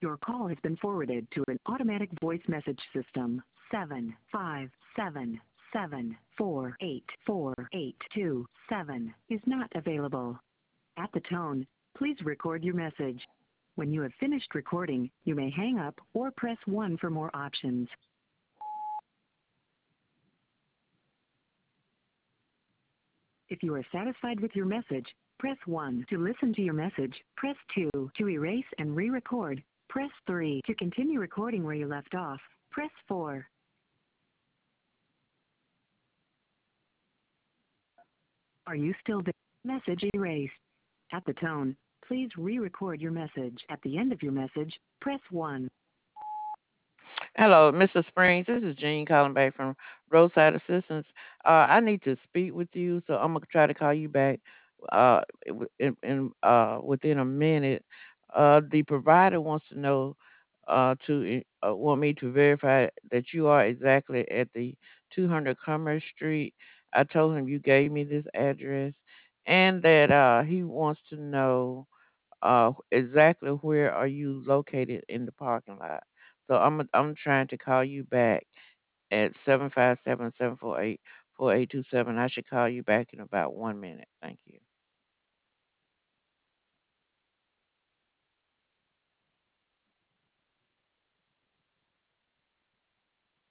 Your call has been forwarded to an automatic voice message system. 757748482 is not available. At the tone, please record your message. When you have finished recording, you may hang up or press 1 for more options. If you are satisfied with your message, press 1 to listen to your message. Press 2 to erase and re-record. Press 3 to continue recording where you left off. Press 4. Are you still there? Message erased. At the tone, please re-record your message. At the end of your message, press 1. Hello, Mr. Springs. This is Jean calling back from Roadside Assistance. I need to speak with you, so I'm gonna try to call you back within a minute. The provider wants to know want me to verify that you are exactly at the 200 Commerce Street. I told him you gave me this address, and that he wants to know exactly where are you located in the parking lot. So I'm trying to call you back at 757-748-4827. I should call you back in about 1 minute. Thank you.